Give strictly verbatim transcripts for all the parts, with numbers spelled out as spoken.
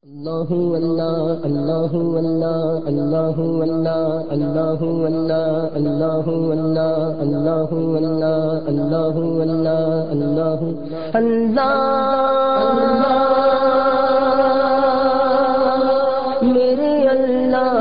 اللہ اللہ اللہ اللہ اللہ اللہ اللہ اللہ اللہ اللہ اللہ اللہ اللہ اللہ اللہ میرے اللہ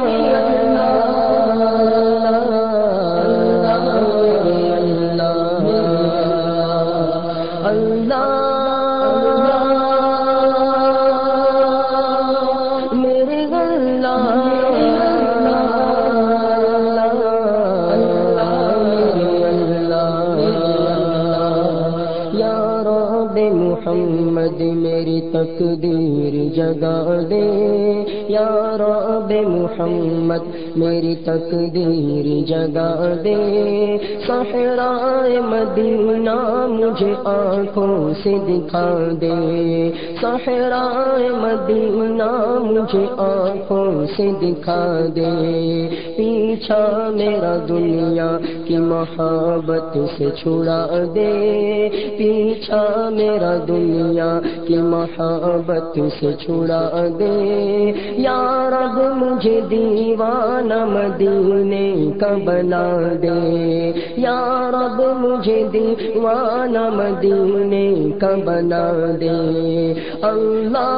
محمد میری تقدیر جگا دے یا رب محمد میری تقدیر جگا دے صحرائے مدینہ مجھے آنکھوں سے دکھا دے صحرائے مدینہ مجھے آنکھوں سے دکھا دے پیچھا میرا دنیا کی محبت سے چھڑا دے پیچھا میرا دنیا کی محبت سے چھڑا دے یا رب مجھے دیوانہ مدینے کا بنا دے یا رب مجھے دیوانہ مدینے کا بنا دے اللہ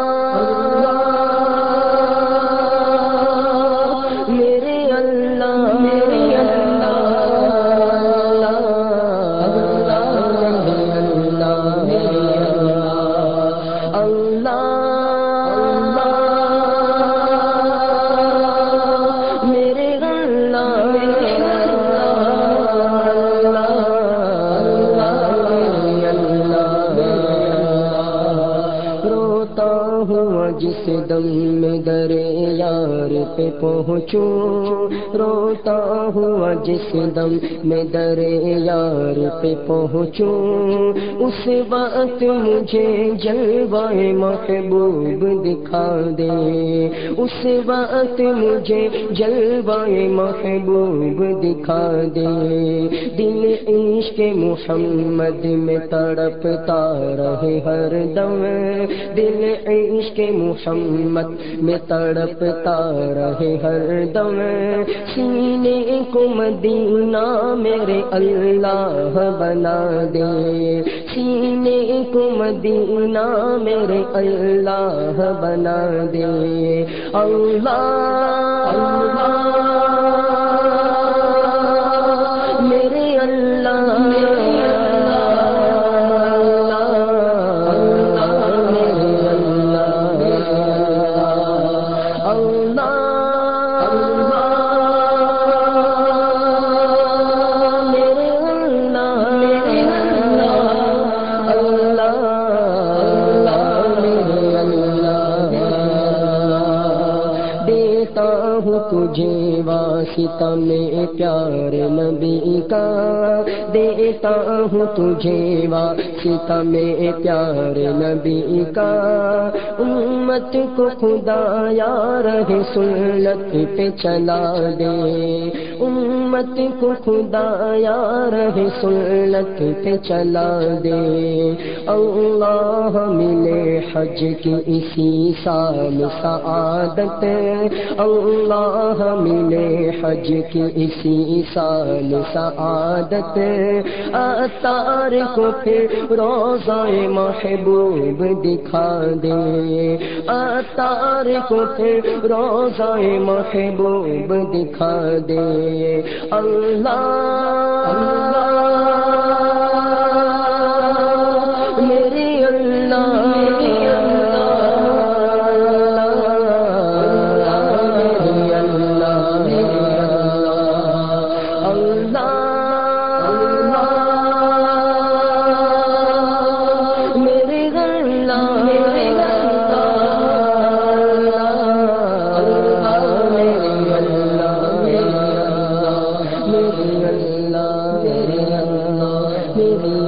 میرے اللہ میرے جس دم میں درے یار پہ پہنچوں روتا ہوا جس دم میں درے یار پہ پہنچوں اس وقت مجھے جلوہ محبوب دکھا دے اس وقت مجھے جلوہ محبوب دکھا دے دل عشق محمد میں تڑپتا رہے ہر دم دل عشق محمد میں تڑپتا رہے ہر دم سینے کو مدینہ میرے اللہ بنا دے سینے کو مدینہ میرے اللہ بنا دے اللہ میرے اللہ تجھے واسطہ میں پیار نبی کا دیتا ہوں تجھے واسطہ میں پیار نبی کا امت کو خدا یار سنت پہ چلا دے امت کو خدا یار سنت پہ چلا دے اللہ ملے حج کی اسی سال سعادت اللہ ملے حج کی اسی سال سعادت اتار کو پھر روضہ محبوب دکھا دے اتار کو پھر روضہ محبوب دکھا دے اللہ میرے اللہ میرے